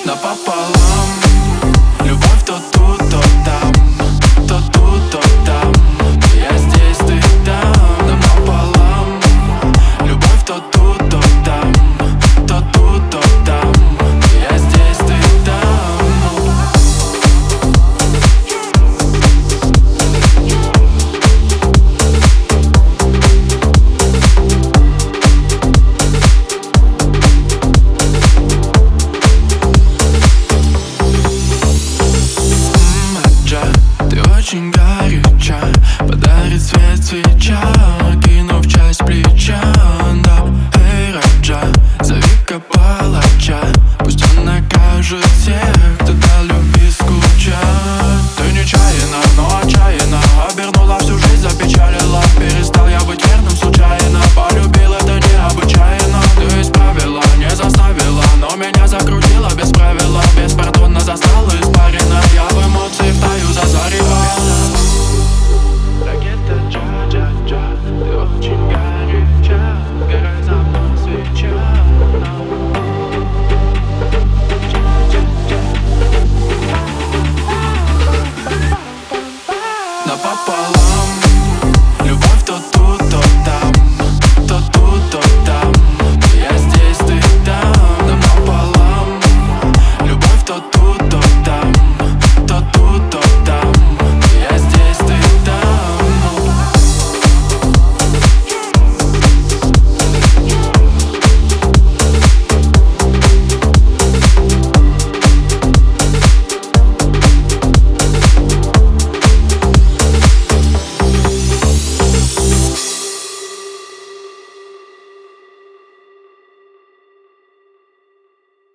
напополам. Любовь то тут, то там, то тут, то там. Я здесь, ты там, напополам. Любовь то тут, то там, то тут, то там. Я здесь, ты там. Ты очень горяча, подарит свет свеча, кинув часть плеча, да. Эй, Раджа, зови-ка палача, пусть он накажет всех, кто до любви скучает. Ты нечаянно, но отчаянно обернула всю жизнь, запечалила. Перестал я быть верным случайно, полюбил это необычайно. Ты исправила, не заставила, но меня закрутила без правила, беспардонно застала.